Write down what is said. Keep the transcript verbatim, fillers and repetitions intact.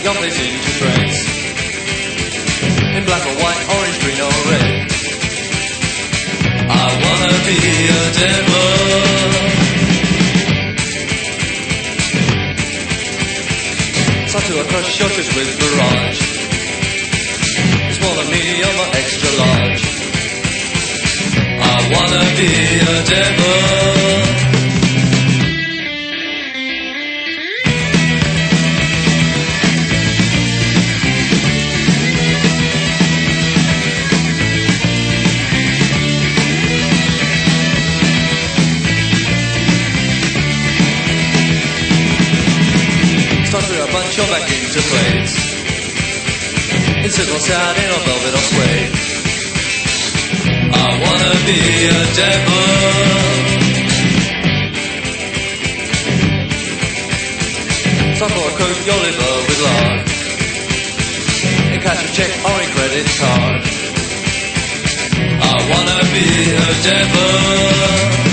your face into trace. In black or white, orange, green or red. I wanna be a devil. Start to crush your chest with barrage. Smaller me, you're my extra large. I wanna be a devil. Start to bunch your back into place. In circles out in a velvet or suede. I wanna be a devil. Start for a coat your liver with lard. In cash or check or in credit card. I wanna be a devil.